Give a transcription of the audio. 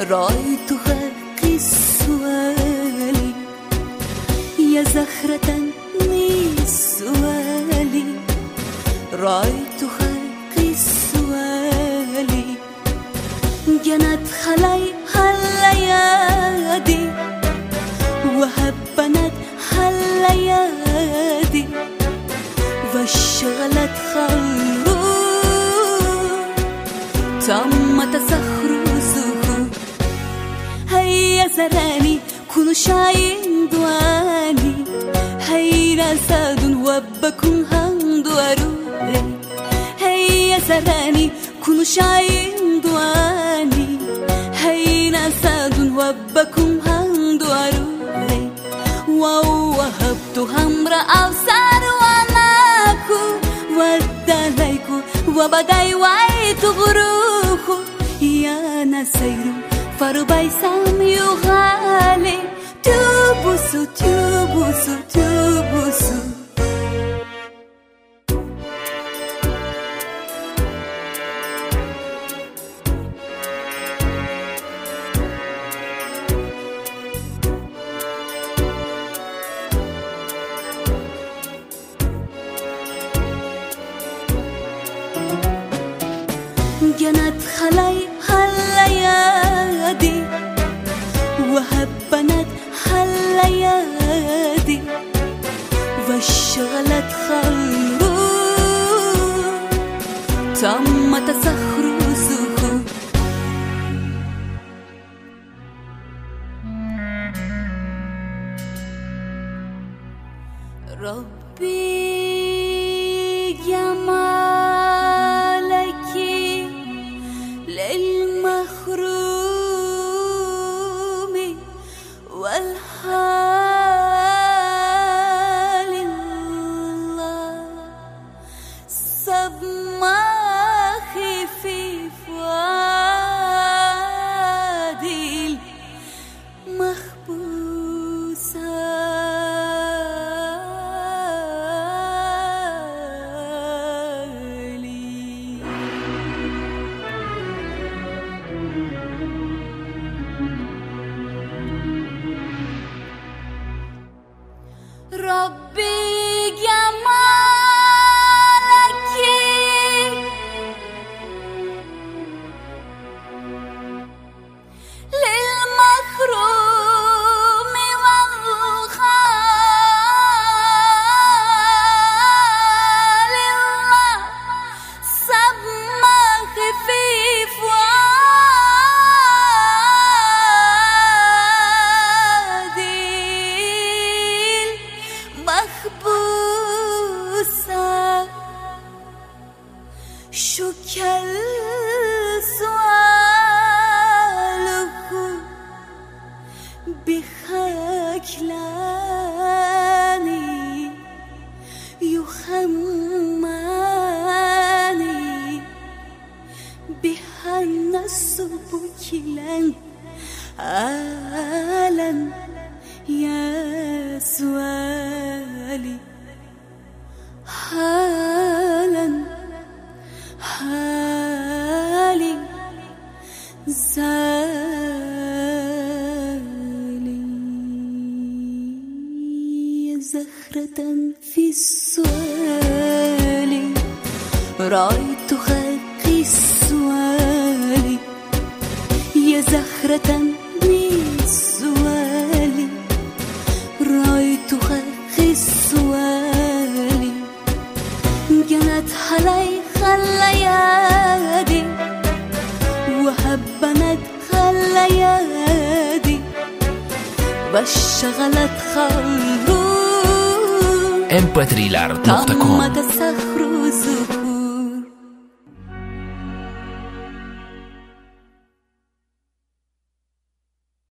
رأيتها كالسؤال يا زهرة السؤال رأيتها كالسؤال جنت عليها الليالي وهبنت الليالي واشغلتها الروح تم تسخرزه هيا زراني كونوا شاين دواني هيا ساد وبكم هندو أروحي هيا زراني كونوا شاين دواني هيا ساد وبكم هندو أروحي ووهبت همرا أوسار وناكو وداليكو وبداي وايت غروكو يا نسيرو فرباي سام يغالي تبوسو تبوسو تبوسو جنت عليها الليالي وهبنت الليالي واشغلتها الروح تم تسخرزه ربي جمالك للمخروم والحال الله سبماخي في فؤادي المخبوسة ربي جمالك للمخروم والخال الله سبمخ في مخبوسة شو كل سؤاله بخجلاني يخماني بهن السبكلان آلا يا سؤالي حالا حالي زالي زهرة في السؤال رأيتها كالسؤال يا زهرة السؤال رأيتها كالسؤال جنت عليها الليالي وهبنت الليالي واشغلتها الروح mp3lar.com تم تسخرزه